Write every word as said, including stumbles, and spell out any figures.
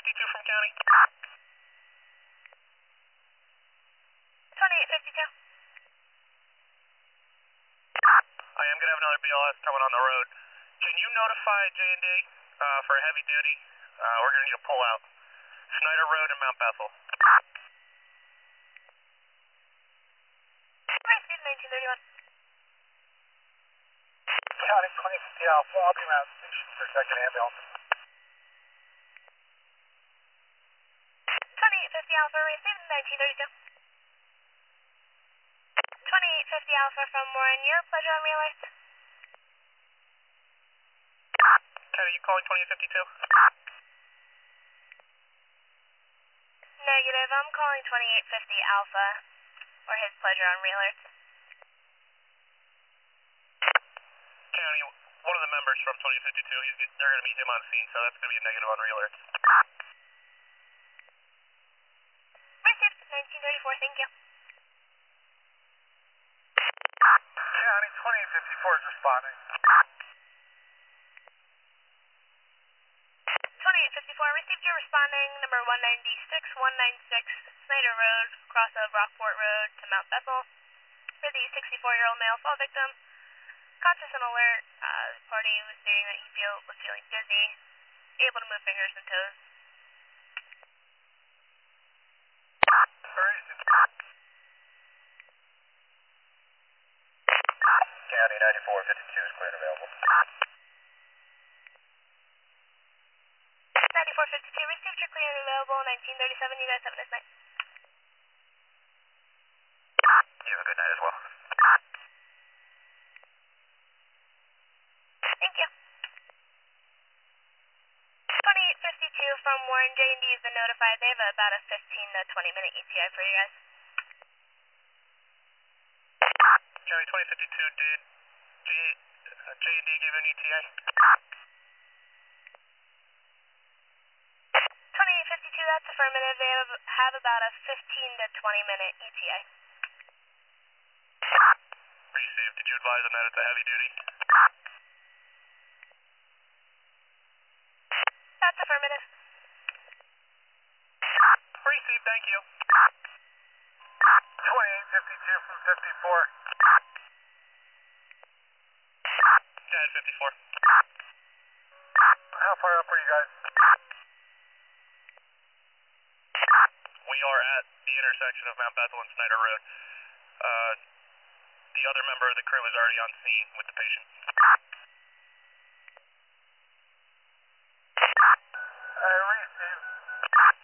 fifty-two from county. twenty-eight fifty-two. I am going to have another B L S coming on the road. Can you notify J and D uh, for heavy duty? Uh, we're going to need a pull out. Snyder Road and Mount Bethel. Received nineteen thirty-one. County twenty fifty Alpha, I'll be around station for a second ambulance. twenty-eight fifty Alpha, received nineteen thirty-two. twenty-eight fifty Alpha from Warren, your pleasure on real alert. County, you calling twenty-eight fifty-two? Negative, I'm calling twenty-eight fifty Alpha, or his pleasure on real alert. County, one of the members from twenty-eight fifty-two, he's, they're going to meet him on scene, so that's going to be a negative on re-alert. Received nineteen thirty-four, thank you. County twenty-eight fifty-four is responding. twenty-eight fifty-four, received your responding, number one ninety-six, one ninety-six, Snyder Road, cross of Rockport Road to Mount Bethel, for the sixty-four-year-old male fall victim. Conscious and alert, uh, the party was stating that he feel, was feeling dizzy, able to move fingers and toes. County ninety-four fifty-two is clear and available. ninety-four fifty-two, received your clear and available, nineteen thirty-seven, you guys have a nice night. You have a good night as well. Thank you. twenty-eight fifty-two from Warren, J and D has been notified. They have about a fifteen to twenty minute E T I for you guys. County twenty fifty-two, did J, uh, J and D give an E T I? twenty-eight fifty-two, that's affirmative. They have, have about a fifteen to twenty minute E T I. Received. Did you advise them that it's a heavy duty? That's affirmative. Received, thank you. twenty-eight fifty-two from fifty-four. ten fifty-four. How far up are you guys? We are at the intersection of Mount Bethel and Snyder Road. Uh, the other member of the crew is already on scene with the patient. I received.